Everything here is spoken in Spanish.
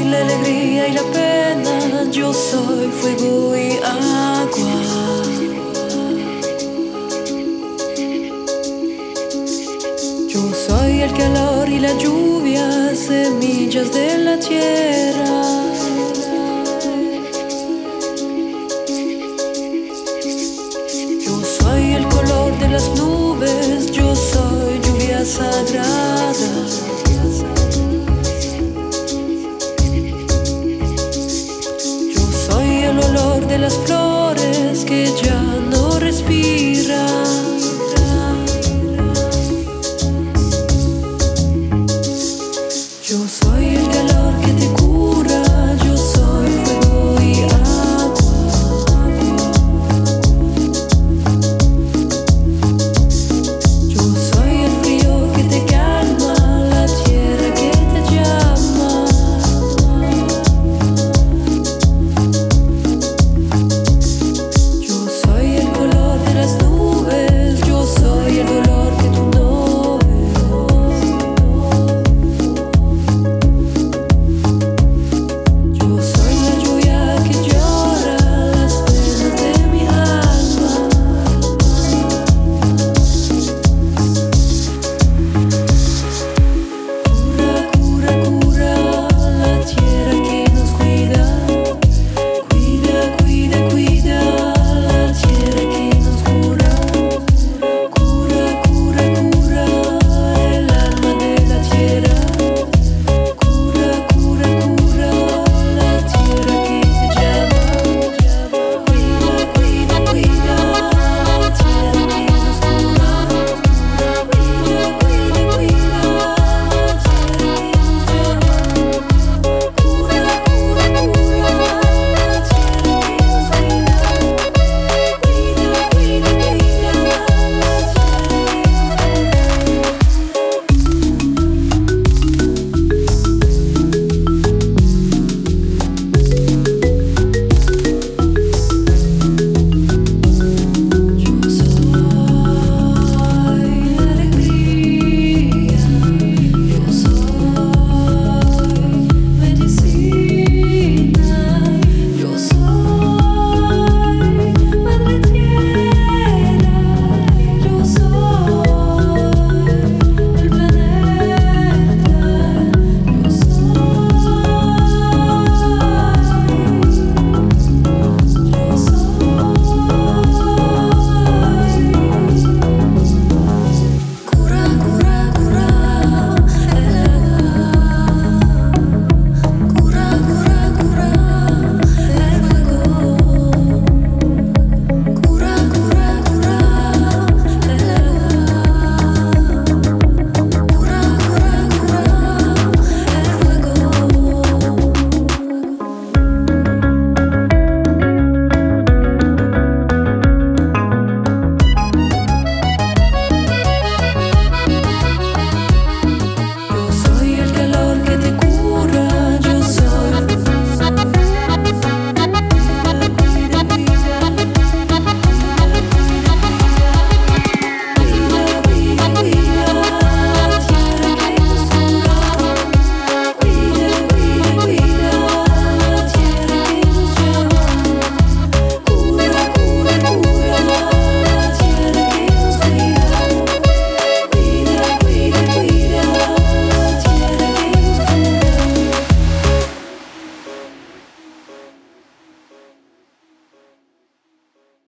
la alegría y la pena, yo soy fuego y agua. Yo soy el calor y la lluvia, semillas de la tierra. Yo soy el color de las nubes, yo soy lluvia sagrada. Yo soy el olor de las flores que ya no respiran.